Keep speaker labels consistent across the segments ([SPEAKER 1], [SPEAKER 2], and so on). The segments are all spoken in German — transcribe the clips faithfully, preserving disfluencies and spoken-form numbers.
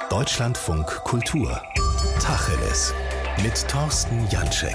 [SPEAKER 1] Deutschlandfunk Kultur. Tacheles. Mit Thorsten Janczek.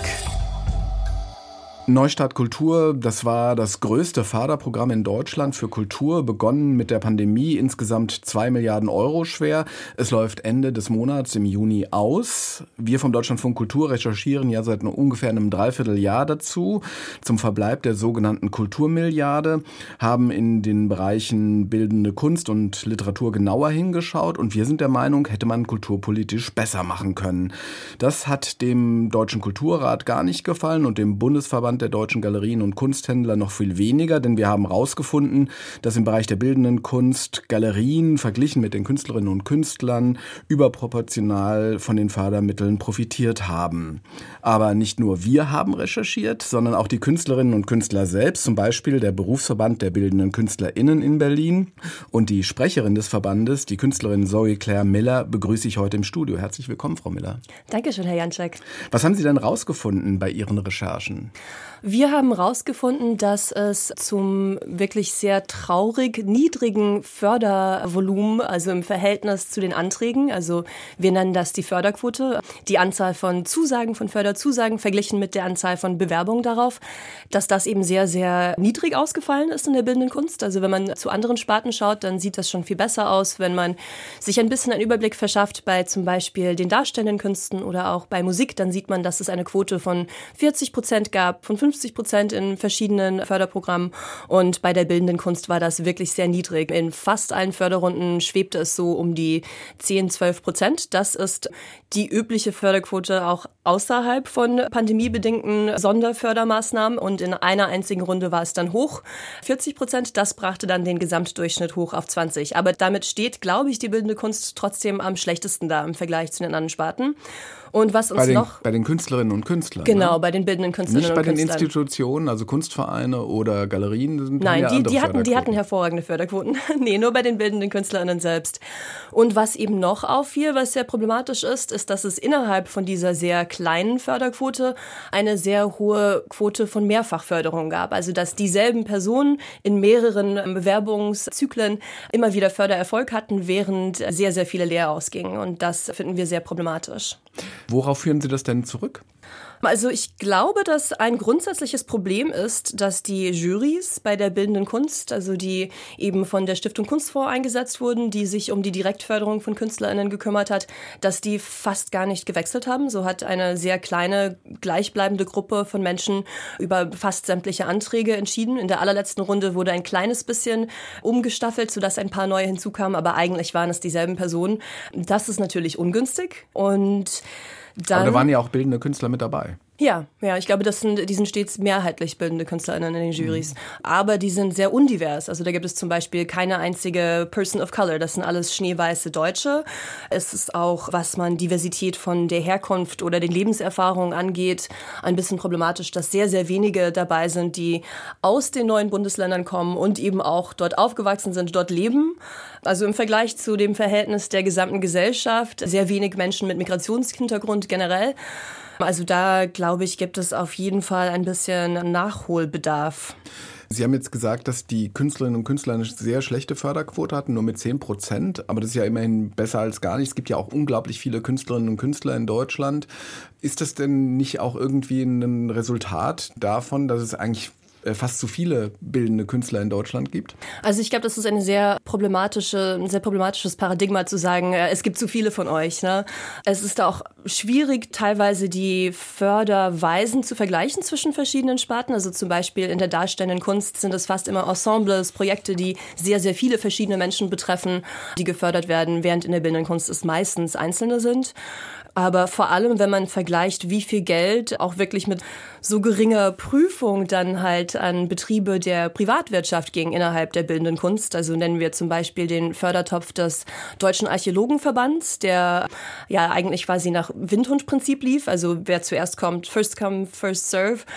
[SPEAKER 2] Neustart Kultur, das war das größte Förderprogramm in Deutschland für Kultur, begonnen mit der Pandemie, insgesamt zwei Milliarden Euro schwer. Es läuft Ende des Monats im Juni aus. Wir vom Deutschlandfunk Kultur recherchieren ja seit ungefähr einem Dreivierteljahr dazu, zum Verbleib der sogenannten Kulturmilliarde, haben in den Bereichen bildende Kunst und Literatur genauer hingeschaut und wir sind der Meinung, hätte man kulturpolitisch besser machen können. Das hat dem Deutschen Kulturrat gar nicht gefallen und dem Bundesverband der deutschen Galerien und Kunsthändler noch viel weniger, denn wir haben herausgefunden, dass im Bereich der bildenden Kunst Galerien verglichen mit den Künstlerinnen und Künstlern überproportional von den Fördermitteln profitiert haben. Aber nicht nur wir haben recherchiert, sondern auch die Künstlerinnen und Künstler selbst, zum Beispiel der Berufsverband der bildenden KünstlerInnen in Berlin. Und die Sprecherin des Verbandes, die Künstlerin Zoe Claire Miller, begrüße ich heute im Studio. Herzlich willkommen, Frau Miller.
[SPEAKER 3] Dankeschön, Herr Janczek.
[SPEAKER 2] Was haben Sie denn rausgefunden bei Ihren Recherchen?
[SPEAKER 3] Wir haben herausgefunden, dass es zum wirklich sehr traurig niedrigen Fördervolumen, also im Verhältnis zu den Anträgen, also wir nennen das die Förderquote, die Anzahl von Zusagen, von Förderzusagen verglichen mit der Anzahl von Bewerbungen darauf, dass das eben sehr, sehr niedrig ausgefallen ist in der bildenden Kunst. Also wenn man zu anderen Sparten schaut, dann sieht das schon viel besser aus, wenn man sich ein bisschen einen Überblick verschafft bei zum Beispiel den darstellenden Künsten oder auch bei Musik, dann sieht man, dass es eine Quote von vierzig Prozent gab, von fünfzig Prozent in verschiedenen Förderprogrammen und bei der bildenden Kunst war das wirklich sehr niedrig. In fast allen Förderrunden schwebte es so um die zehn, zwölf Prozent. Das ist die übliche Förderquote auch außerhalb von pandemiebedingten Sonderfördermaßnahmen und in einer einzigen Runde war es dann hoch, vierzig Prozent. Das brachte dann den Gesamtdurchschnitt hoch auf zwanzig. Aber damit steht, glaube ich, die bildende Kunst trotzdem am schlechtesten da im Vergleich zu den anderen Sparten. Und was uns
[SPEAKER 2] bei den,
[SPEAKER 3] noch...
[SPEAKER 2] Bei den Künstlerinnen und Künstlern.
[SPEAKER 3] Genau,
[SPEAKER 2] ne?
[SPEAKER 3] bei den bildenden Künstlerinnen
[SPEAKER 2] und Künstlern. Nicht bei
[SPEAKER 3] den
[SPEAKER 2] den Institutionen, also Kunstvereine oder Galerien? Sind
[SPEAKER 3] Nein,
[SPEAKER 2] ja
[SPEAKER 3] die, die, hatten, die
[SPEAKER 2] Förderquoten.
[SPEAKER 3] hatten hervorragende Förderquoten. Nee, nur bei den bildenden Künstlerinnen selbst. Und was eben noch auffiel, was sehr problematisch ist, ist, dass es innerhalb von dieser sehr kleinen Förderquote eine sehr hohe Quote von Mehrfachförderung gab. Also dass dieselben Personen in mehreren Bewerbungszyklen immer wieder Fördererfolg hatten, während sehr, sehr viele leer ausgingen. Und das finden wir sehr problematisch.
[SPEAKER 2] Worauf führen Sie das denn zurück?
[SPEAKER 3] Also ich glaube, dass ein grundsätzliches Problem ist, dass die Jurys bei der bildenden Kunst, also die eben von der Stiftung Kunstfonds eingesetzt wurden, die sich um die Direktförderung von KünstlerInnen gekümmert hat, dass die fast gar nicht gewechselt haben. So hat eine sehr kleine, gleichbleibende Gruppe von Menschen über fast sämtliche Anträge entschieden. In der allerletzten Runde wurde ein kleines bisschen umgestaffelt, sodass ein paar neue hinzukamen, aber eigentlich waren es dieselben Personen. Das ist natürlich ungünstig und dann,
[SPEAKER 2] aber da waren ja auch bildende Künstler mit dabei.
[SPEAKER 3] Ja, ja, ich glaube, das sind, die sind stets mehrheitlich bildende KünstlerInnen in den Jurys. Mhm. Aber die sind sehr undivers. Also da gibt es zum Beispiel keine einzige Person of Color. Das sind alles schneeweiße Deutsche. Es ist auch, was man Diversität von der Herkunft oder den Lebenserfahrungen angeht, ein bisschen problematisch, dass sehr, sehr wenige dabei sind, die aus den neuen Bundesländern kommen und eben auch dort aufgewachsen sind, dort leben. Also im Vergleich zu dem Verhältnis der gesamten Gesellschaft, sehr wenig Menschen mit Migrationshintergrund generell. Also da, glaube ich, gibt es auf jeden Fall ein bisschen Nachholbedarf.
[SPEAKER 2] Sie haben jetzt gesagt, dass die Künstlerinnen und Künstler eine sehr schlechte Förderquote hatten, nur mit zehn Prozent. Aber das ist ja immerhin besser als gar nicht. Es gibt ja auch unglaublich viele Künstlerinnen und Künstler in Deutschland. Ist das denn nicht auch irgendwie ein Resultat davon, dass es eigentlich fast zu viele bildende Künstler in Deutschland gibt?
[SPEAKER 3] Also ich glaube, das ist eine sehr problematische, ein sehr problematisches Paradigma zu sagen, es gibt zu viele von euch. Ne? Es ist auch schwierig, teilweise die Förderweisen zu vergleichen zwischen verschiedenen Sparten. Also zum Beispiel in der darstellenden Kunst sind es fast immer Ensembles, Projekte, die sehr, sehr viele verschiedene Menschen betreffen, die gefördert werden, während in der bildenden Kunst es meistens Einzelne sind. Aber vor allem, wenn man vergleicht, wie viel Geld auch wirklich mit so geringer Prüfung dann halt an Betriebe der Privatwirtschaft ging innerhalb der bildenden Kunst. Also nennen wir zum Beispiel den Fördertopf des Deutschen Archäologenverbands, der ja eigentlich quasi nach Windhundprinzip lief. Also wer zuerst kommt, first come, first serve.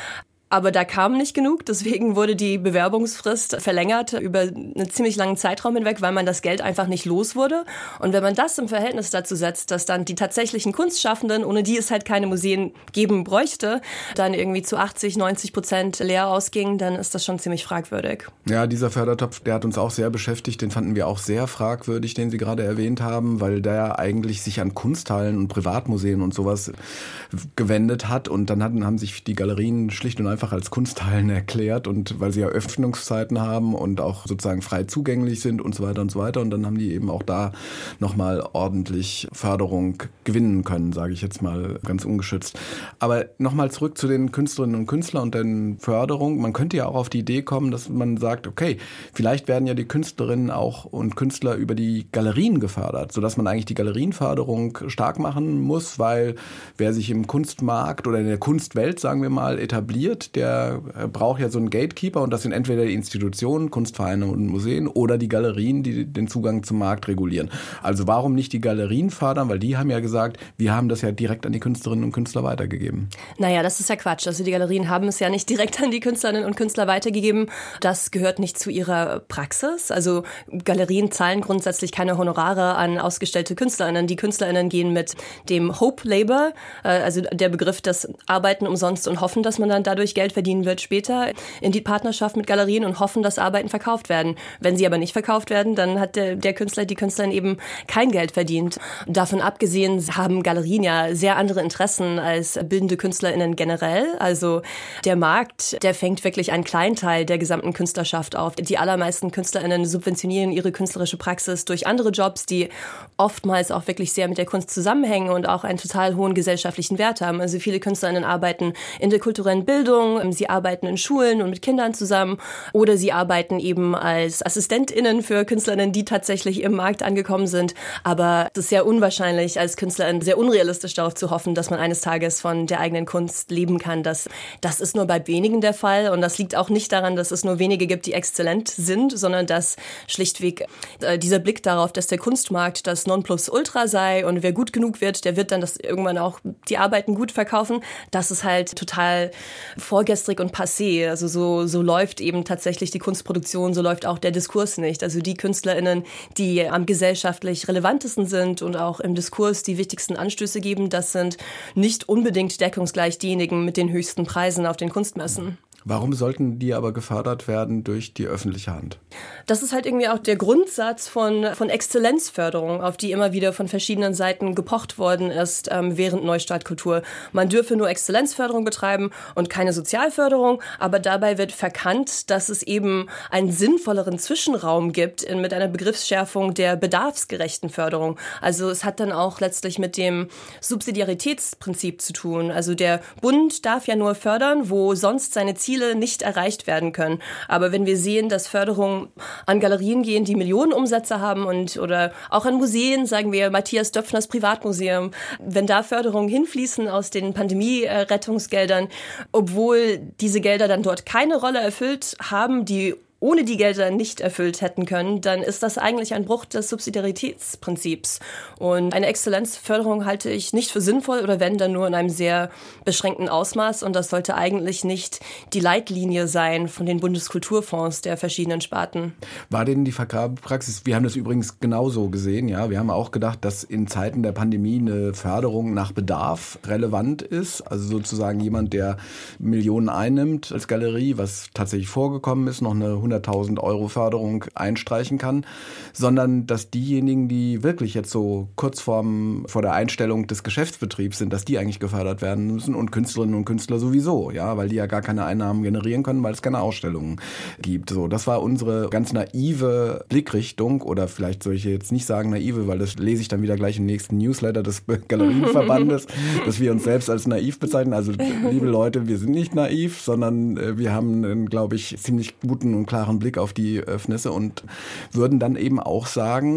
[SPEAKER 3] Aber da kam nicht genug, deswegen wurde die Bewerbungsfrist verlängert über einen ziemlich langen Zeitraum hinweg, weil man das Geld einfach nicht los wurde. Und wenn man das im Verhältnis dazu setzt, dass dann die tatsächlichen Kunstschaffenden, ohne die es halt keine Museen geben bräuchte, dann irgendwie zu achtzig, neunzig Prozent leer ausgingen, dann ist das schon ziemlich fragwürdig.
[SPEAKER 2] Ja, dieser Fördertopf, der hat uns auch sehr beschäftigt, den fanden wir auch sehr fragwürdig, den Sie gerade erwähnt haben, weil der eigentlich sich an Kunsthallen und Privatmuseen und sowas gewendet hat. Und dann hatten, haben sich die Galerien schlicht und einfach einfach als Kunsthallen erklärt und weil sie ja Öffnungszeiten haben und auch sozusagen frei zugänglich sind und so weiter und so weiter. Und dann haben die eben auch da nochmal ordentlich Förderung gewinnen können, sage ich jetzt mal ganz ungeschützt. Aber nochmal zurück zu den Künstlerinnen und Künstlern und den Förderung. Man könnte ja auch auf die Idee kommen, dass man sagt, okay, vielleicht werden ja die Künstlerinnen auch und Künstler über die Galerien gefördert, sodass man eigentlich die Galerienförderung stark machen muss, weil wer sich im Kunstmarkt oder in der Kunstwelt, sagen wir mal, etabliert, der braucht ja so einen Gatekeeper und das sind entweder die Institutionen, Kunstvereine und Museen oder die Galerien, die den Zugang zum Markt regulieren. Also warum nicht die Galerien fördern? Weil die haben ja gesagt, wir haben das ja direkt an die Künstlerinnen und Künstler weitergegeben.
[SPEAKER 3] Naja, das ist ja Quatsch. Also die Galerien haben es ja nicht direkt an die Künstlerinnen und Künstler weitergegeben. Das gehört nicht zu ihrer Praxis. Also Galerien zahlen grundsätzlich keine Honorare an ausgestellte KünstlerInnen. Die KünstlerInnen gehen mit dem Hope Labor, also der Begriff, das Arbeiten umsonst und hoffen, dass man dann dadurch Geld verdienen wird später, in die Partnerschaft mit Galerien und hoffen, dass Arbeiten verkauft werden. Wenn sie aber nicht verkauft werden, dann hat der, der Künstler, die Künstlerin eben kein Geld verdient. Davon abgesehen haben Galerien ja sehr andere Interessen als bildende KünstlerInnen generell. Also der Markt, der fängt wirklich einen kleinen Teil der gesamten Künstlerschaft auf. Die allermeisten KünstlerInnen subventionieren ihre künstlerische Praxis durch andere Jobs, die oftmals auch wirklich sehr mit der Kunst zusammenhängen und auch einen total hohen gesellschaftlichen Wert haben. Also viele KünstlerInnen arbeiten in der kulturellen Bildung, sie arbeiten in Schulen und mit Kindern zusammen oder sie arbeiten eben als AssistentInnen für KünstlerInnen, die tatsächlich im Markt angekommen sind. Aber es ist sehr unwahrscheinlich, als KünstlerIn sehr unrealistisch darauf zu hoffen, dass man eines Tages von der eigenen Kunst leben kann. Das, das ist nur bei wenigen der Fall und das liegt auch nicht daran, dass es nur wenige gibt, die exzellent sind, sondern dass schlichtweg äh, dieser Blick darauf, dass der Kunstmarkt das Nonplusultra sei und wer gut genug wird, der wird dann das irgendwann auch die Arbeiten gut verkaufen. Das ist halt total vorgestrig und passé. Also so, so läuft eben tatsächlich die Kunstproduktion, so läuft auch der Diskurs nicht. Also die KünstlerInnen, die am gesellschaftlich relevantesten sind und auch im Diskurs die wichtigsten Anstöße geben, das sind nicht unbedingt deckungsgleich diejenigen mit den höchsten Preisen auf den Kunstmessen.
[SPEAKER 2] Warum sollten die aber gefördert werden durch die öffentliche Hand?
[SPEAKER 3] Das ist halt irgendwie auch der Grundsatz von, von Exzellenzförderung, auf die immer wieder von verschiedenen Seiten gepocht worden ist ähm, während Neustartkultur. Man dürfe nur Exzellenzförderung betreiben und keine Sozialförderung, aber dabei wird verkannt, dass es eben einen sinnvolleren Zwischenraum gibt in, mit einer Begriffsschärfung der bedarfsgerechten Förderung. Also es hat dann auch letztlich mit dem Subsidiaritätsprinzip zu tun. Also der Bund darf ja nur fördern, wo sonst seine Ziele nicht erreicht werden können. Aber wenn wir sehen, dass Förderungen an Galerien gehen, die Millionenumsätze haben und oder auch an Museen, sagen wir Matthias Döpfners Privatmuseum, wenn da Förderungen hinfließen aus den Pandemie-Rettungsgeldern, obwohl diese Gelder dann dort keine Rolle erfüllt haben, die ohne die Gelder nicht erfüllt hätten können, dann ist das eigentlich ein Bruch des Subsidiaritätsprinzips. Und eine Exzellenzförderung halte ich nicht für sinnvoll oder wenn, dann nur in einem sehr beschränkten Ausmaß. Und das sollte eigentlich nicht die Leitlinie sein von den Bundeskulturfonds der verschiedenen Sparten.
[SPEAKER 2] War denn die Vergabepraxis, wir haben das übrigens genauso gesehen, ja, wir haben auch gedacht, dass in Zeiten der Pandemie eine Förderung nach Bedarf relevant ist. Also sozusagen jemand, der Millionen einnimmt als Galerie, was tatsächlich vorgekommen ist, noch eine hunderttausend Euro Förderung einstreichen kann, sondern dass diejenigen, die wirklich jetzt so kurz vorm, vor der Einstellung des Geschäftsbetriebs sind, dass die eigentlich gefördert werden müssen und Künstlerinnen und Künstler sowieso, ja, weil die ja gar keine Einnahmen generieren können, weil es keine Ausstellungen gibt. So, das war unsere ganz naive Blickrichtung oder vielleicht soll ich jetzt nicht sagen naive, weil das lese ich dann wieder gleich im nächsten Newsletter des Galerienverbandes, dass wir uns selbst als naiv bezeichnen. Also liebe Leute, wir sind nicht naiv, sondern wir haben einen, glaube ich, ziemlich guten und klaren Blick auf die Öffnisse und würden dann eben auch sagen,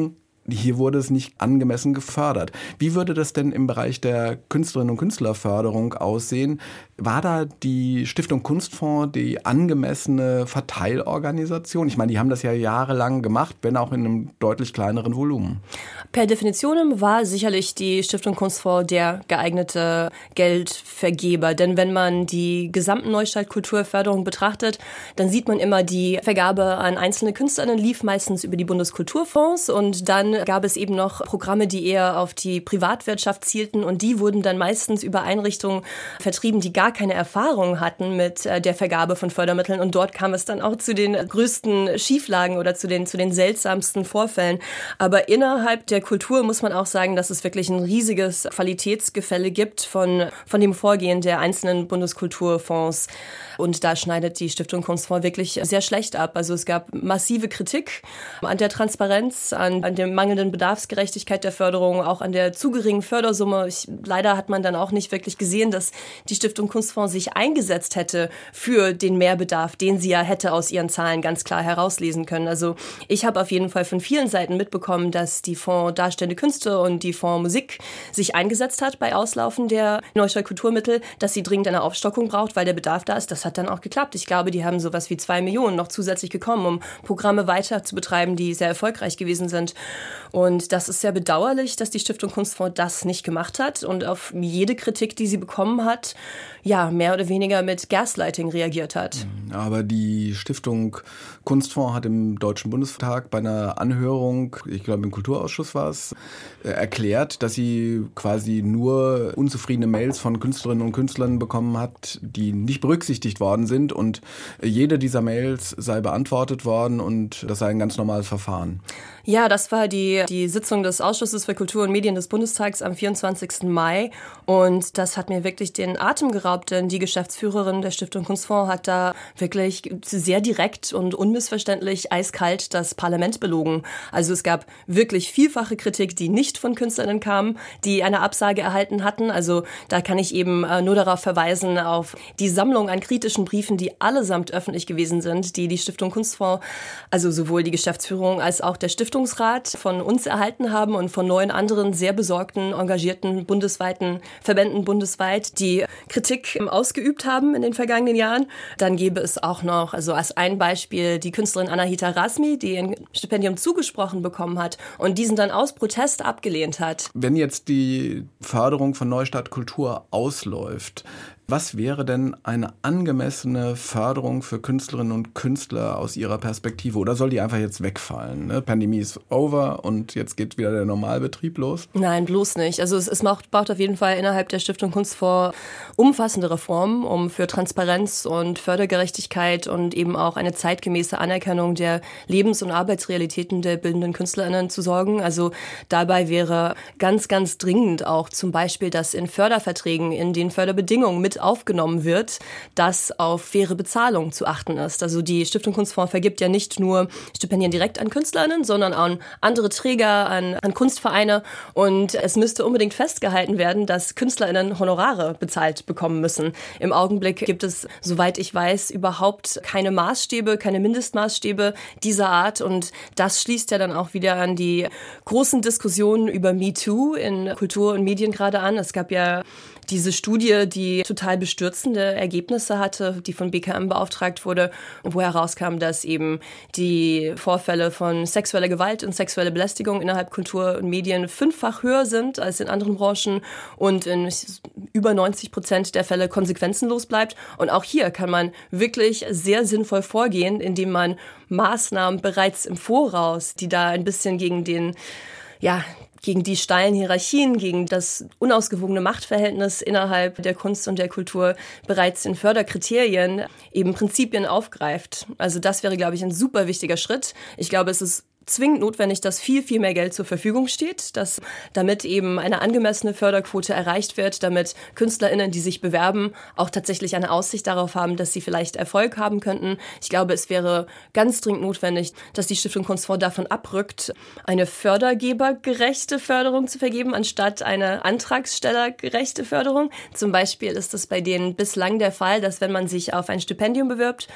[SPEAKER 2] hier wurde es nicht angemessen gefördert. Wie würde das denn im Bereich der Künstlerinnen und Künstlerförderung aussehen? War da die Stiftung Kunstfonds die angemessene Verteilorganisation? Ich meine, die haben das ja jahrelang gemacht, wenn auch in einem deutlich kleineren Volumen.
[SPEAKER 3] Per Definition war sicherlich die Stiftung Kunstfonds der geeignete Geldvergeber. Denn wenn man die gesamten Neustart-Kulturförderung betrachtet, dann sieht man immer, die Vergabe an einzelne KünstlerInnen lief meistens über die Bundeskulturfonds und dann gab es eben noch Programme, die eher auf die Privatwirtschaft zielten und die wurden dann meistens über Einrichtungen vertrieben, die gar keine Erfahrung hatten mit der Vergabe von Fördermitteln und dort kam es dann auch zu den größten Schieflagen oder zu den, zu den seltsamsten Vorfällen. Aber innerhalb der Kultur muss man auch sagen, dass es wirklich ein riesiges Qualitätsgefälle gibt von, von dem Vorgehen der einzelnen Bundeskulturfonds. Und da schneidet die Stiftung Kunstfonds wirklich sehr schlecht ab. Also es gab massive Kritik an der Transparenz, an, an der mangelnden Bedarfsgerechtigkeit der Förderung, auch an der zu geringen Fördersumme. Ich, leider hat man dann auch nicht wirklich gesehen, dass die Stiftung Kunstfonds sich eingesetzt hätte für den Mehrbedarf, den sie ja hätte aus ihren Zahlen ganz klar herauslesen können. Also ich habe auf jeden Fall von vielen Seiten mitbekommen, dass die Fonds Darstellende Künste und die Fonds Musik sich eingesetzt hat bei Auslaufen der Neustart Kulturmittel, dass sie dringend eine Aufstockung braucht, weil der Bedarf da ist. Das hat dann auch geklappt. Ich glaube, die haben sowas wie zwei Millionen noch zusätzlich bekommen, um Programme weiter zu betreiben, die sehr erfolgreich gewesen sind. Und das ist sehr bedauerlich, dass die Stiftung Kunstfonds das nicht gemacht hat und auf jede Kritik, die sie bekommen hat, ja, mehr oder weniger mit Gaslighting reagiert hat.
[SPEAKER 2] Aber die Stiftung Kunstfonds hat im Deutschen Bundestag bei einer Anhörung, ich glaube im Kulturausschuss war es, erklärt, dass sie quasi nur unzufriedene Mails von Künstlerinnen und Künstlern bekommen hat, die nicht berücksichtigt worden sind und jede dieser Mails sei beantwortet worden und das sei ein ganz normales Verfahren.
[SPEAKER 3] Ja, das war die, die Sitzung des Ausschusses für Kultur und Medien des Bundestags am vierundzwanzigsten Mai und das hat mir wirklich den Atem geraubt, denn die Geschäftsführerin der Stiftung Kunstfonds hat da wirklich sehr direkt und unmissverständlich eiskalt das Parlament belogen. Also es gab wirklich vielfache Kritik, die nicht von Künstlerinnen kam, die eine Absage erhalten hatten. Also da kann ich eben nur darauf verweisen, auf die Sammlung an kritischen Briefen, die allesamt öffentlich gewesen sind, die die Stiftung Kunstfonds, also sowohl die Geschäftsführung als auch der Stiftungsrat von uns erhalten haben und von neun anderen sehr besorgten, engagierten bundesweiten Verbänden bundesweit, die Kritik ausgeübt haben in den vergangenen Jahren. Dann gäbe es auch noch, also als ein Beispiel, die Künstlerin Anahita Razmi, die ein Stipendium zugesprochen bekommen hat und diesen dann aus Protest abgelehnt hat.
[SPEAKER 2] Wenn jetzt die Förderung von Neustart Kultur ausläuft, was wäre denn eine angemessene Förderung für Künstlerinnen und Künstler aus Ihrer Perspektive? Oder soll die einfach jetzt wegfallen? Ne? Pandemie ist over und jetzt geht wieder der Normalbetrieb los?
[SPEAKER 3] Nein, bloß nicht. Also es, es macht, braucht auf jeden Fall innerhalb der Stiftung Kunstfonds umfassende Reformen, um für Transparenz und Fördergerechtigkeit und eben auch eine zeitgemäße Anerkennung der Lebens- und Arbeitsrealitäten der bildenden KünstlerInnen zu sorgen. Also dabei wäre ganz, ganz dringend auch zum Beispiel, dass in Förderverträgen, in den Förderbedingungen mit aufgenommen wird, dass auf faire Bezahlung zu achten ist. Also die Stiftung Kunstfonds vergibt ja nicht nur Stipendien direkt an KünstlerInnen, sondern an andere Träger, an, an Kunstvereine und es müsste unbedingt festgehalten werden, dass KünstlerInnen Honorare bezahlt bekommen müssen. Im Augenblick gibt es, soweit ich weiß, überhaupt keine Maßstäbe, keine Mindestmaßstäbe dieser Art und das schließt ja dann auch wieder an die großen Diskussionen über MeToo in Kultur und Medien gerade an. Es gab ja diese Studie, die total bestürzende Ergebnisse hatte, die von B K M beauftragt wurde, wo herauskam, dass eben die Vorfälle von sexueller Gewalt und sexueller Belästigung innerhalb Kultur und Medien fünffach höher sind als in anderen Branchen und in über neunzig Prozent der Fälle konsequenzenlos bleibt. Und auch hier kann man wirklich sehr sinnvoll vorgehen, indem man Maßnahmen bereits im Voraus, die da ein bisschen gegen den, ja, gegen die steilen Hierarchien, gegen das unausgewogene Machtverhältnis innerhalb der Kunst und der Kultur bereits in Förderkriterien eben Prinzipien aufgreift. Also das wäre, glaube ich, ein super wichtiger Schritt. Ich glaube, es ist zwingend notwendig, dass viel, viel mehr Geld zur Verfügung steht, dass damit eben eine angemessene Förderquote erreicht wird, damit KünstlerInnen, die sich bewerben, auch tatsächlich eine Aussicht darauf haben, dass sie vielleicht Erfolg haben könnten. Ich glaube, es wäre ganz dringend notwendig, dass die Stiftung Kunstfonds davon abrückt, eine fördergebergerechte Förderung zu vergeben, anstatt eine antragstellergerechte Förderung. Zum Beispiel ist es bei denen bislang der Fall, dass wenn man sich auf ein Stipendium bewirbt,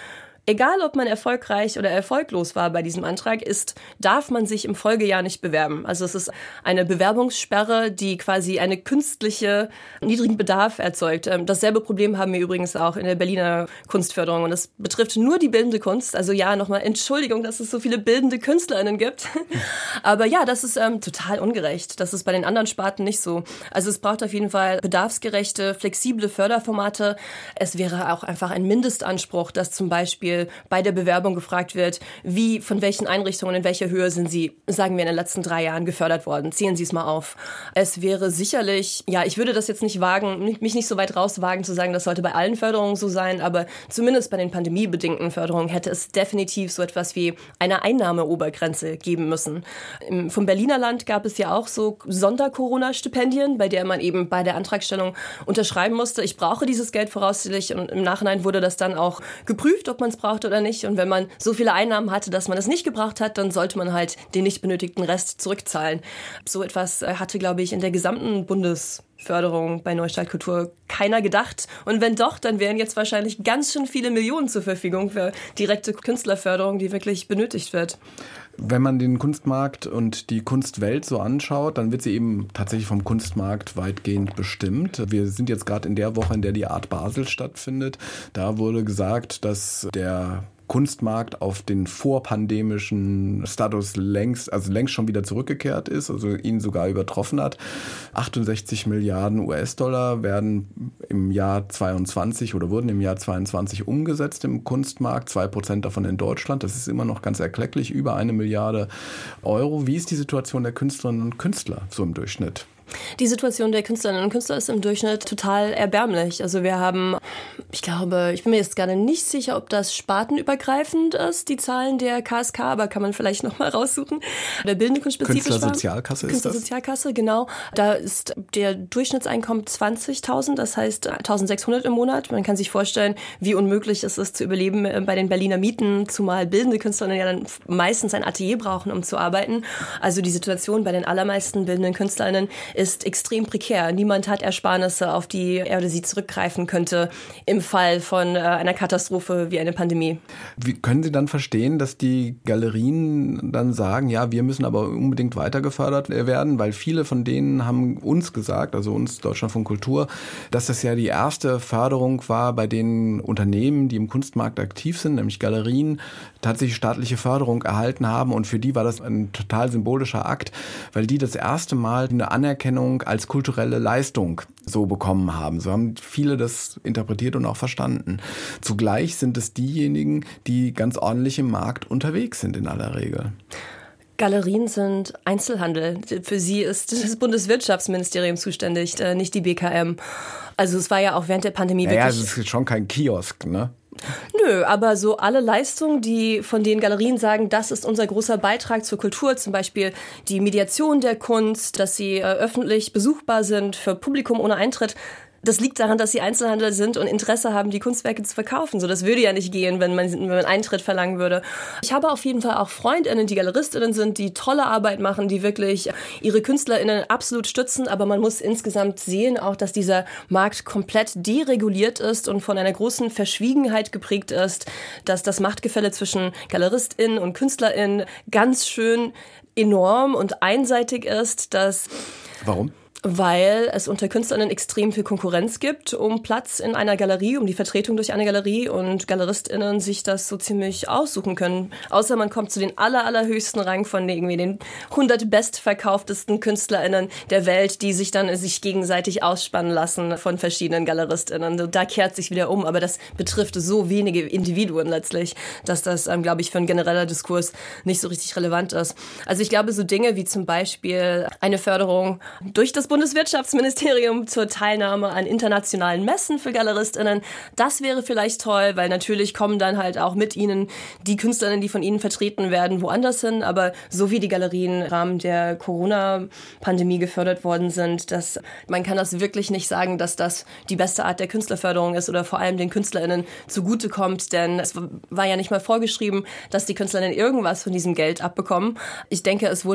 [SPEAKER 3] egal ob man erfolgreich oder erfolglos war bei diesem Antrag, ist, darf man sich im Folgejahr nicht bewerben. Also es ist eine Bewerbungssperre, die quasi eine künstliche niedrigen Bedarf erzeugt. Dasselbe Problem haben wir übrigens auch in der Berliner Kunstförderung und das betrifft nur die bildende Kunst. Also ja, nochmal Entschuldigung, dass es so viele bildende KünstlerInnen gibt. Aber ja, das ist ähm, total ungerecht. Das ist bei den anderen Sparten nicht so. Also es braucht auf jeden Fall bedarfsgerechte, flexible Förderformate. Es wäre auch einfach ein Mindestanspruch, dass zum Beispiel bei der Bewerbung gefragt wird, wie, von welchen Einrichtungen, in welcher Höhe sind Sie, sagen wir, in den letzten drei Jahren gefördert worden. Zählen Sie es mal auf. Es wäre sicherlich, ja, ich würde das jetzt nicht wagen, mich nicht so weit rauswagen zu sagen, das sollte bei allen Förderungen so sein, aber zumindest bei den pandemiebedingten Förderungen hätte es definitiv so etwas wie eine Einnahmeobergrenze geben müssen. Im, vom Berliner Land gab es ja auch so Sonder-Corona-Stipendien, bei der man eben bei der Antragstellung unterschreiben musste, ich brauche dieses Geld voraussichtlich, und im Nachhinein wurde das dann auch geprüft, ob man es braucht oder nicht. Und wenn man so viele Einnahmen hatte, dass man es nicht gebraucht hat, dann sollte man halt den nicht benötigten Rest zurückzahlen. So etwas hatte, glaube ich, in der gesamten Bundesförderung bei Neustart Kultur keiner gedacht. Und wenn doch, dann wären jetzt wahrscheinlich ganz schön viele Millionen zur Verfügung für direkte Künstlerförderung, die wirklich benötigt wird.
[SPEAKER 2] Wenn man den Kunstmarkt und die Kunstwelt so anschaut, dann wird sie eben tatsächlich vom Kunstmarkt weitgehend bestimmt. Wir sind jetzt gerade in der Woche, in der die Art Basel stattfindet. Da wurde gesagt, dass der Kunstmarkt auf den vorpandemischen Status längst, also längst schon wieder zurückgekehrt ist, also ihn sogar übertroffen hat. achtundsechzig Milliarden U S-Dollar werden im Jahr zweiundzwanzig oder wurden im Jahr zweiundzwanzig umgesetzt im Kunstmarkt, zwei Prozent davon in Deutschland. Das ist immer noch ganz erklecklich, über eine Milliarde Euro. Wie ist die Situation der Künstlerinnen und Künstler so im Durchschnitt?
[SPEAKER 3] Die Situation der Künstlerinnen und Künstler ist im Durchschnitt total erbärmlich. Also wir haben, ich glaube, ich bin mir jetzt gerade nicht sicher, ob das spartenübergreifend ist, die Zahlen der K S K, aber kann man vielleicht noch mal raussuchen. Der bildende Kunst spezifisch war.
[SPEAKER 2] Künstlersozialkasse ist das?
[SPEAKER 3] Künstlersozialkasse, genau. Da ist der Durchschnittseinkommen zwanzigtausend, das heißt eintausendsechshundert im Monat. Man kann sich vorstellen, wie unmöglich es ist zu überleben bei den Berliner Mieten, zumal bildende Künstlerinnen ja dann meistens ein Atelier brauchen, um zu arbeiten. Also die Situation bei den allermeisten bildenden Künstlerinnen ist extrem prekär. Niemand hat Ersparnisse, auf die er oder sie zurückgreifen könnte im Fall von äh, einer Katastrophe wie eine Pandemie.
[SPEAKER 2] Wie können Sie dann verstehen, dass die Galerien dann sagen, ja, wir müssen aber unbedingt weiter gefördert werden, weil viele von denen haben uns gesagt, also uns Deutschlandfunk Kultur, dass das ja die erste Förderung war, bei den Unternehmen, die im Kunstmarkt aktiv sind, nämlich Galerien, tatsächlich staatliche Förderung erhalten haben, und für die war das ein total symbolischer Akt, weil die das erste Mal eine Anerkennung als kulturelle Leistung so bekommen haben. So haben viele das interpretiert und auch verstanden. Zugleich sind es diejenigen, die ganz ordentlich im Markt unterwegs sind in aller Regel.
[SPEAKER 3] Galerien sind Einzelhandel. Für sie ist das Bundeswirtschaftsministerium zuständig, nicht die B K M. Also es war ja auch während der Pandemie
[SPEAKER 2] naja,
[SPEAKER 3] wirklich...
[SPEAKER 2] Ja, es ist schon kein Kiosk, ne?
[SPEAKER 3] Nö, aber so alle Leistungen, die von den Galerien sagen, das ist unser großer Beitrag zur Kultur, zum Beispiel die Mediation der Kunst, dass sie äh, öffentlich besuchbar sind für Publikum ohne Eintritt. Das liegt daran, dass sie Einzelhandel sind und Interesse haben, die Kunstwerke zu verkaufen. So, das würde ja nicht gehen, wenn man, wenn man Eintritt verlangen würde. Ich habe auf jeden Fall auch FreundInnen, die GaleristInnen sind, die tolle Arbeit machen, die wirklich ihre KünstlerInnen absolut stützen. Aber man muss insgesamt sehen auch, dass dieser Markt komplett dereguliert ist und von einer großen Verschwiegenheit geprägt ist, dass das Machtgefälle zwischen GaleristInnen und KünstlerInnen ganz schön enorm und einseitig ist, dass...
[SPEAKER 2] Warum?
[SPEAKER 3] Weil es unter KünstlerInnen extrem viel Konkurrenz gibt um Platz in einer Galerie, um die Vertretung durch eine Galerie, und GaleristInnen sich das so ziemlich aussuchen können. Außer man kommt zu den aller, allerhöchsten Rang von irgendwie den hundert bestverkauftesten KünstlerInnen der Welt, die sich dann sich gegenseitig ausspannen lassen von verschiedenen GaleristInnen. Da kehrt sich wieder um, aber das betrifft so wenige Individuen letztlich, dass das, ähm, glaube ich, für ein genereller Diskurs nicht so richtig relevant ist. Also ich glaube, so Dinge wie zum Beispiel eine Förderung durch das Bundeswirtschaftsministerium zur Teilnahme an internationalen Messen für GaleristInnen. Das wäre vielleicht toll, weil natürlich kommen dann halt auch mit ihnen die KünstlerInnen, die von ihnen vertreten werden, woanders hin. Aber so wie die Galerien im Rahmen der Corona-Pandemie gefördert worden sind, dass man kann das wirklich nicht sagen, dass das die beste Art der Künstlerförderung ist oder vor allem den KünstlerInnen zugutekommt. Denn es war ja nicht mal vorgeschrieben, dass die KünstlerInnen irgendwas von diesem Geld abbekommen. Ich denke, es wurde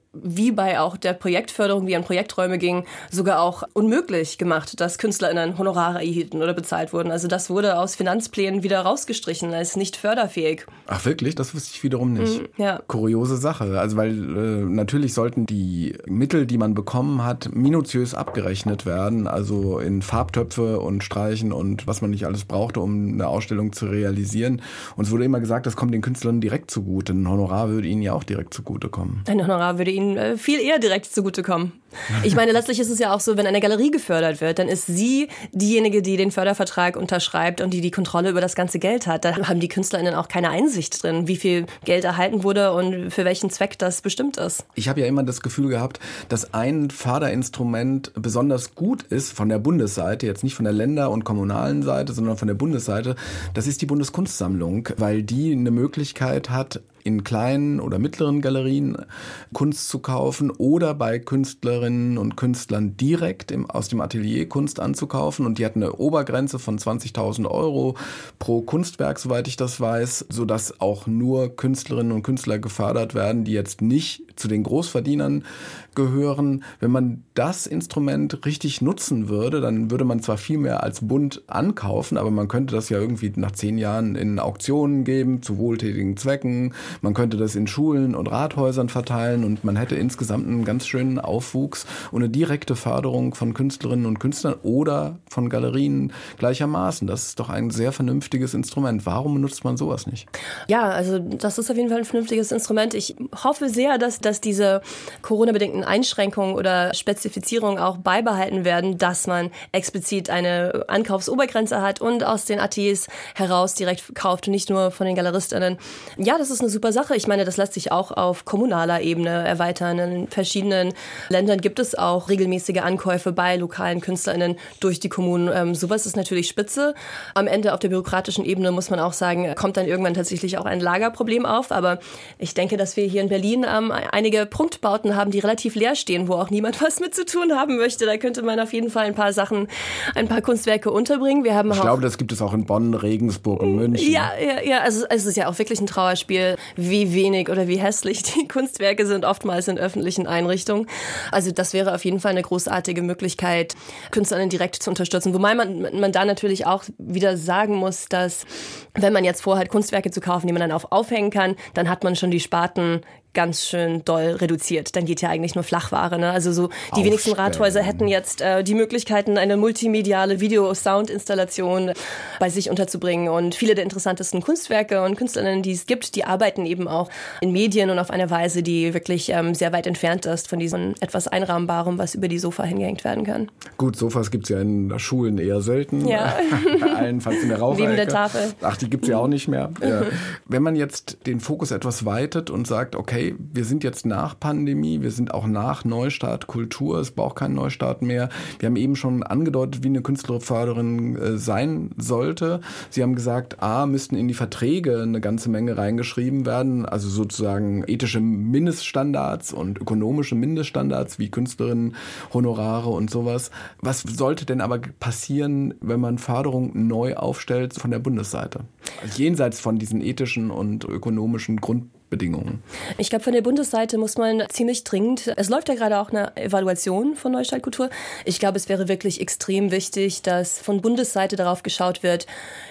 [SPEAKER 3] wie bei auch der Projektförderung, wie an Projekträume ging, sogar auch unmöglich gemacht, dass KünstlerInnen Honorare erhielten oder bezahlt wurden. Also das wurde aus Finanzplänen wieder rausgestrichen als nicht förderfähig.
[SPEAKER 2] Ach wirklich? Das wusste ich wiederum nicht.
[SPEAKER 3] Mm, ja.
[SPEAKER 2] Kuriose Sache. Also weil äh, natürlich sollten die Mittel, die man bekommen hat, minutiös abgerechnet werden. Also in Farbtöpfe und Streichen und was man nicht alles brauchte, um eine Ausstellung zu realisieren. Und es wurde immer gesagt, das kommt den Künstlern direkt zugute. Ein Honorar würde ihnen ja auch direkt zugutekommen.
[SPEAKER 3] Ein Honorar würde ihnen äh, viel eher direkt zugutekommen. Ich meine, letztlich ist es ja auch so, wenn eine Galerie gefördert wird, dann ist sie diejenige, die den Fördervertrag unterschreibt und die die Kontrolle über das ganze Geld hat. Da haben die KünstlerInnen auch keine Einsicht drin, wie viel Geld erhalten wurde und für welchen Zweck das bestimmt ist.
[SPEAKER 2] Ich habe ja immer das Gefühl gehabt, dass ein Förderinstrument besonders gut ist von der Bundesseite, jetzt nicht von der Länder- und kommunalen Seite, sondern von der Bundesseite. Das ist die Bundeskunstsammlung, weil die eine Möglichkeit hat, in kleinen oder mittleren Galerien Kunst zu kaufen oder bei Künstlerinnen und Künstlern direkt im, aus dem Atelier Kunst anzukaufen. Und die hat eine Obergrenze von zwanzigtausend Euro pro Kunstwerk, soweit ich das weiß, sodass auch nur Künstlerinnen und Künstler gefördert werden, die jetzt nicht zu den Großverdienern gehören. Wenn man das Instrument richtig nutzen würde, dann würde man zwar viel mehr als Bund ankaufen, aber man könnte das ja irgendwie nach zehn Jahren in Auktionen geben, zu wohltätigen Zwecken. Man könnte das in Schulen und Rathäusern verteilen und man hätte insgesamt einen ganz schönen Aufwuchs und eine direkte Förderung von Künstlerinnen und Künstlern oder von Galerien gleichermaßen. Das ist doch ein sehr vernünftiges Instrument. Warum benutzt man sowas nicht?
[SPEAKER 3] Ja, also das ist auf jeden Fall ein vernünftiges Instrument. Ich hoffe sehr, dass, dass diese Corona-bedingten Einschränkungen oder Spezifizierungen auch beibehalten werden, dass man explizit eine Ankaufsobergrenze hat und aus den Ateliers heraus direkt kauft und nicht nur von den GaleristInnen. Ja, das ist eine super Sache. Ich meine, das lässt sich auch auf kommunaler Ebene erweitern. In verschiedenen Ländern gibt es auch regelmäßige Ankäufe bei lokalen KünstlerInnen durch die Kommunen. Ähm, sowas ist natürlich spitze. Am Ende auf der bürokratischen Ebene muss man auch sagen, kommt dann irgendwann tatsächlich auch ein Lagerproblem auf. Aber ich denke, dass wir hier in Berlin ähm, einige Prunkbauten haben, die relativ leer stehen, wo auch niemand was mit zu tun haben möchte. Da könnte man auf jeden Fall ein paar Sachen, ein paar Kunstwerke unterbringen. Wir haben
[SPEAKER 2] ich
[SPEAKER 3] auch
[SPEAKER 2] glaube, das gibt es auch in Bonn, Regensburg und München.
[SPEAKER 3] Ja, ja, ja. Also es ist ja auch wirklich ein Trauerspiel, wie wenig oder wie hässlich die Kunstwerke sind, oftmals in öffentlichen Einrichtungen. Also das wäre auf jeden Fall eine großartige Möglichkeit, KünstlerInnen direkt zu unterstützen. Wobei man, man da natürlich auch wieder sagen muss, dass wenn man jetzt vorhat, Kunstwerke zu kaufen, die man dann auf aufhängen kann, dann hat man schon die Sparten ganz schön doll reduziert. Dann geht ja eigentlich nur Flachware. Ne? Also so die Aufstellen. Wenigsten Rathäuser hätten jetzt äh, die Möglichkeiten, eine multimediale Video-Sound-Installation bei sich unterzubringen. Und viele der interessantesten Kunstwerke und Künstlerinnen, die es gibt, die arbeiten eben auch in Medien und auf eine Weise, die wirklich ähm, sehr weit entfernt ist von diesem etwas Einrahmbarem, was über die Sofa hingehängt werden kann.
[SPEAKER 2] Gut, Sofas gibt es ja in Schulen eher selten.
[SPEAKER 3] Ja.
[SPEAKER 2] Allenfalls in der Raucherecke.
[SPEAKER 3] Neben der Tafel.
[SPEAKER 2] Ach, die gibt es ja auch nicht mehr. Ja. Wenn man jetzt den Fokus etwas weitet und sagt, okay, wir sind jetzt nach Pandemie, wir sind auch nach Neustart Kultur, es braucht keinen Neustart mehr. Wir haben eben schon angedeutet, wie eine Künstlerförderin äh, sein sollte. Sie haben gesagt, A, müssten in die Verträge eine ganze Menge reingeschrieben werden, also sozusagen ethische Mindeststandards und ökonomische Mindeststandards wie Künstlerinnen, Honorare und sowas. Was sollte denn aber passieren, wenn man Förderung neu aufstellt von der Bundesseite? Also jenseits von diesen ethischen und ökonomischen Grundbedingungen. Bedingungen.
[SPEAKER 3] Ich glaube, von der Bundesseite muss man ziemlich dringend, es läuft ja gerade auch eine Evaluation von Neustart Kultur. Ich glaube, es wäre wirklich extrem wichtig, dass von Bundesseite darauf geschaut wird,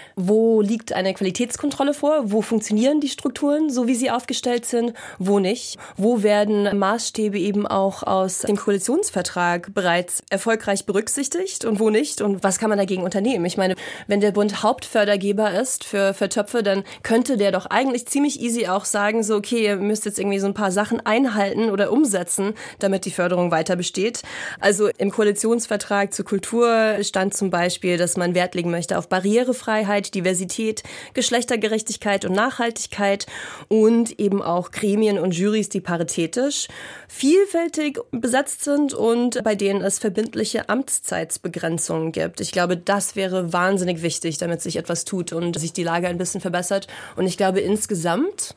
[SPEAKER 3] wo liegt eine Qualitätskontrolle vor? Wo funktionieren die Strukturen, so wie sie aufgestellt sind? Wo nicht? Wo werden Maßstäbe eben auch aus dem Koalitionsvertrag bereits erfolgreich berücksichtigt und wo nicht? Und was kann man dagegen unternehmen? Ich meine, wenn der Bund Hauptfördergeber ist für, für Töpfe, dann könnte der doch eigentlich ziemlich easy auch sagen, so okay, ihr müsst jetzt irgendwie so ein paar Sachen einhalten oder umsetzen, damit die Förderung weiter besteht. Also im Koalitionsvertrag zur Kultur stand zum Beispiel, dass man Wert legen möchte auf Barrierefreiheit, Diversität, Geschlechtergerechtigkeit und Nachhaltigkeit und eben auch Gremien und Jurys, die paritätisch vielfältig besetzt sind und bei denen es verbindliche Amtszeitsbegrenzungen gibt. Ich glaube, das wäre wahnsinnig wichtig, damit sich etwas tut und sich die Lage ein bisschen verbessert. Und ich glaube insgesamt,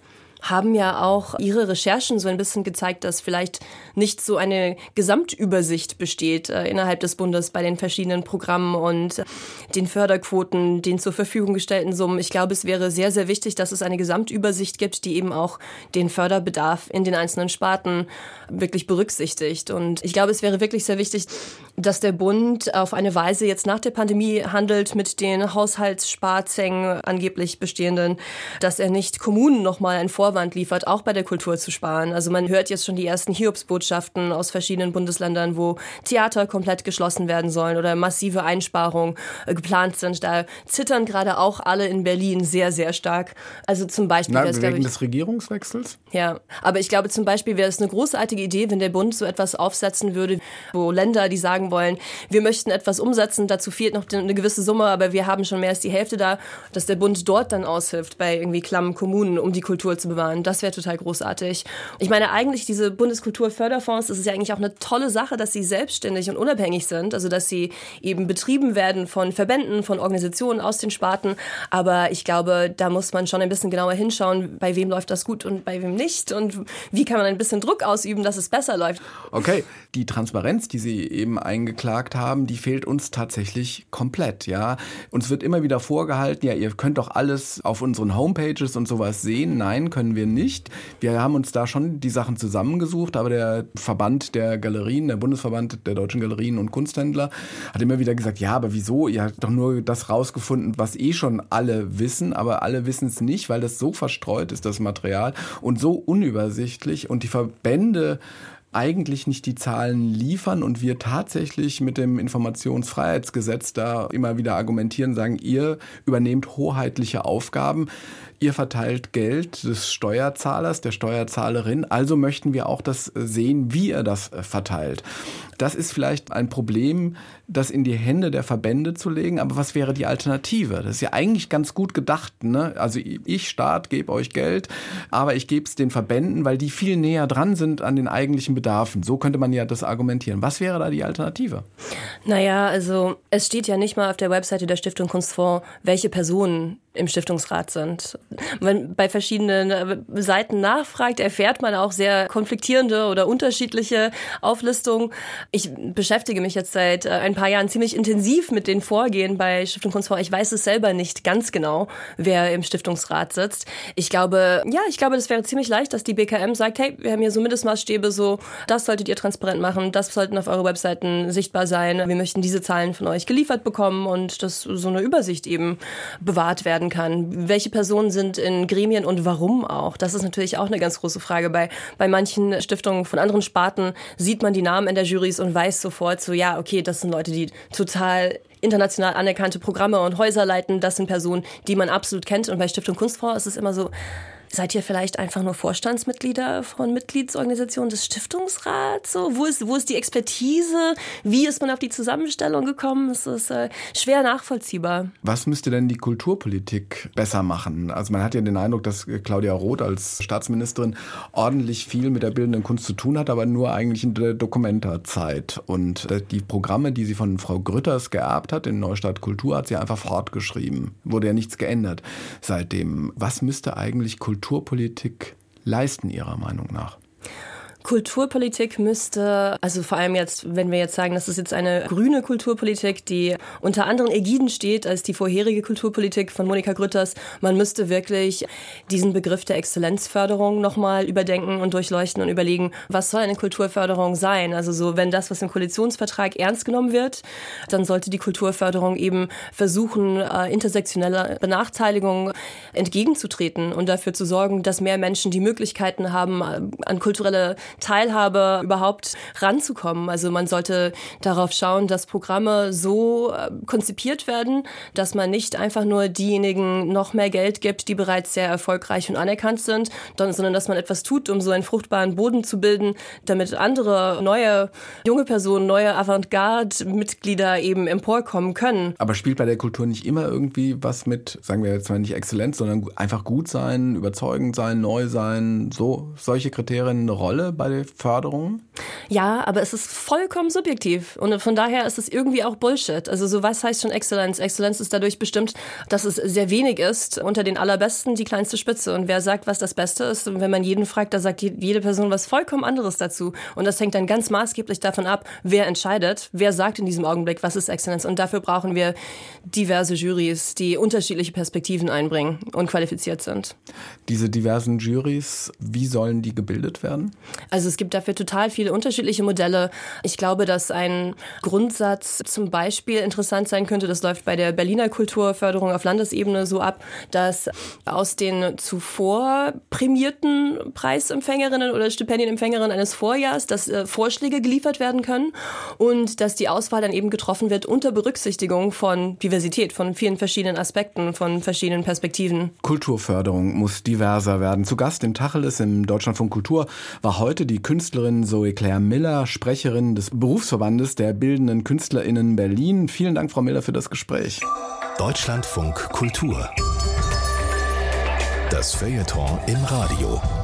[SPEAKER 3] haben ja auch ihre Recherchen so ein bisschen gezeigt, dass vielleicht nicht so eine Gesamtübersicht besteht äh, innerhalb des Bundes bei den verschiedenen Programmen und äh, den Förderquoten, den zur Verfügung gestellten Summen. Ich glaube, es wäre sehr, sehr wichtig, dass es eine Gesamtübersicht gibt, die eben auch den Förderbedarf in den einzelnen Sparten wirklich berücksichtigt. Und ich glaube, es wäre wirklich sehr wichtig, dass der Bund auf eine Weise jetzt nach der Pandemie handelt mit den Haushaltssparzängen angeblich bestehenden, dass er nicht Kommunen nochmal ein Vorwand liefert, auch bei der Kultur zu sparen. Also man hört jetzt schon die ersten Hiobsbotschaften aus verschiedenen Bundesländern, wo Theater komplett geschlossen werden sollen oder massive Einsparungen äh, geplant sind. Da zittern gerade auch alle in Berlin sehr, sehr stark. Also zum Beispiel...
[SPEAKER 2] Na,
[SPEAKER 3] wegen
[SPEAKER 2] ich, des Regierungswechsels?
[SPEAKER 3] Ja, aber ich glaube zum Beispiel wäre es eine großartige Idee, wenn der Bund so etwas aufsetzen würde, wo Länder, die sagen wollen, wir möchten etwas umsetzen, dazu fehlt noch eine gewisse Summe, aber wir haben schon mehr als die Hälfte da, dass der Bund dort dann aushilft bei irgendwie klammen Kommunen, um die Kultur zu bewahren. Das wäre total großartig. Ich meine eigentlich diese Bundeskulturförderfonds, das ist ja eigentlich auch eine tolle Sache, dass sie selbstständig und unabhängig sind, also dass sie eben betrieben werden von Verbänden, von Organisationen aus den Sparten, aber ich glaube, da muss man schon ein bisschen genauer hinschauen, bei wem läuft das gut und bei wem nicht und wie kann man ein bisschen Druck ausüben, dass es besser läuft.
[SPEAKER 2] Okay, die Transparenz, die Sie eben eingeklagt haben, die fehlt uns tatsächlich komplett, ja. Uns wird immer wieder vorgehalten, ja, ihr könnt doch alles auf unseren Homepages und sowas sehen. Nein, können wir nicht. Wir haben uns da schon die Sachen zusammengesucht, aber der Verband der Galerien, der Bundesverband der deutschen Galerien und Kunsthändler hat immer wieder gesagt, ja, aber wieso? Ihr habt doch nur das rausgefunden, was eh schon alle wissen, aber alle wissen es nicht, weil das so verstreut ist, das Material, und so unübersichtlich und die Verbände eigentlich nicht die Zahlen liefern und wir tatsächlich mit dem Informationsfreiheitsgesetz da immer wieder argumentieren, sagen, ihr übernehmt hoheitliche Aufgaben, ihr verteilt Geld des Steuerzahlers, der Steuerzahlerin, also möchten wir auch das sehen, wie ihr das verteilt. Das ist vielleicht ein Problem, das in die Hände der Verbände zu legen, aber was wäre die Alternative? Das ist ja eigentlich ganz gut gedacht, ne? Also ich, Staat, gebe euch Geld, aber ich gebe es den Verbänden, weil die viel näher dran sind an den eigentlichen Bedarfen. So könnte man ja das argumentieren. Was wäre da die Alternative?
[SPEAKER 3] Naja, also es steht ja nicht mal auf der Webseite der Stiftung Kunstfonds, welche Personen im Stiftungsrat sind. Wenn man bei verschiedenen Seiten nachfragt, erfährt man auch sehr konfliktierende oder unterschiedliche Auflistungen. Ich beschäftige mich jetzt seit ein paar Jahren ziemlich intensiv mit den Vorgehen bei Stiftung Kunstfonds. Ich weiß es selber nicht ganz genau, wer im Stiftungsrat sitzt. Ich glaube, ja, ich glaube, das wäre ziemlich leicht, dass die B K M sagt, hey, wir haben hier so Mindestmaßstäbe, so, das solltet ihr transparent machen, das sollten auf eure Webseiten sichtbar sein. Wir möchten diese Zahlen von euch geliefert bekommen und dass so eine Übersicht eben bewahrt werden kann. Welche Personen sind in Gremien und warum auch? Das ist natürlich auch eine ganz große Frage. Bei, bei manchen Stiftungen von anderen Sparten sieht man die Namen in der Jurys und weiß sofort so, ja, okay, das sind Leute, die total international anerkannte Programme und Häuser leiten. Das sind Personen, die man absolut kennt. Und bei Stiftung Kunstfonds ist es immer so, seid ihr vielleicht einfach nur Vorstandsmitglieder von Mitgliedsorganisationen des Stiftungsrats? So, wo ist, wo ist die Expertise? Wie ist man auf die Zusammenstellung gekommen? Das ist äh, schwer nachvollziehbar.
[SPEAKER 2] Was müsste denn die Kulturpolitik besser machen? Also man hat ja den Eindruck, dass Claudia Roth als Staatsministerin ordentlich viel mit der bildenden Kunst zu tun hat, aber nur eigentlich in der Dokumenta-Zeit. Und die Programme, die sie von Frau Grütters geerbt hat, in Neustadt Kultur, hat sie einfach fortgeschrieben. Wurde ja nichts geändert seitdem. Was müsste eigentlich Kulturpolitik Kulturpolitik leisten, Ihrer Meinung nach?
[SPEAKER 3] Kulturpolitik müsste, also vor allem jetzt, wenn wir jetzt sagen, das ist jetzt eine grüne Kulturpolitik, die unter anderen Ägiden steht als die vorherige Kulturpolitik von Monika Grütters, man müsste wirklich diesen Begriff der Exzellenzförderung nochmal überdenken und durchleuchten und überlegen, was soll eine Kulturförderung sein? Also so, wenn das, was im Koalitionsvertrag ernst genommen wird, dann sollte die Kulturförderung eben versuchen, intersektionelle Benachteiligung entgegenzutreten und dafür zu sorgen, dass mehr Menschen die Möglichkeiten haben, an kulturelle Teilhabe überhaupt ranzukommen. Also man sollte darauf schauen, dass Programme so konzipiert werden, dass man nicht einfach nur diejenigen noch mehr Geld gibt, die bereits sehr erfolgreich und anerkannt sind, sondern dass man etwas tut, um so einen fruchtbaren Boden zu bilden, damit andere neue junge Personen, neue Avantgarde-Mitglieder eben emporkommen können.
[SPEAKER 2] Aber spielt bei der Kultur nicht immer irgendwie was mit, sagen wir jetzt mal nicht Exzellenz, sondern einfach gut sein, überzeugend sein, neu sein, so solche Kriterien eine Rolle bei Förderungen?
[SPEAKER 3] Ja, aber es ist vollkommen subjektiv und von daher ist es irgendwie auch Bullshit. Also so was heißt schon Exzellenz? Exzellenz ist dadurch bestimmt, dass es sehr wenig ist, unter den Allerbesten die kleinste Spitze. Und wer sagt, was das Beste ist? Und wenn man jeden fragt, da sagt jede Person was vollkommen anderes dazu. Und das hängt dann ganz maßgeblich davon ab, wer entscheidet, wer sagt in diesem Augenblick, was ist Exzellenz. Und dafür brauchen wir diverse Jurys, die unterschiedliche Perspektiven einbringen und qualifiziert sind.
[SPEAKER 2] Diese diversen Jurys, wie sollen die gebildet werden?
[SPEAKER 3] Also es gibt dafür total viele unterschiedliche Modelle. Ich glaube, dass ein Grundsatz zum Beispiel interessant sein könnte, das läuft bei der Berliner Kulturförderung auf Landesebene so ab, dass aus den zuvor prämierten Preisempfängerinnen oder Stipendienempfängerinnen eines Vorjahrs, dass äh, Vorschläge geliefert werden können und dass die Auswahl dann eben getroffen wird unter Berücksichtigung von Diversität, von vielen verschiedenen Aspekten, von verschiedenen Perspektiven.
[SPEAKER 2] Kulturförderung muss diverser werden. Zu Gast im Tacheles im Deutschlandfunk Kultur war heute die Künstlerin Zoe Claire Miller, Sprecherin des Berufsverbandes der Bildenden KünstlerInnen Berlin. Vielen Dank, Frau Miller, für das Gespräch.
[SPEAKER 1] Deutschlandfunk Kultur. Das Feuilleton im Radio.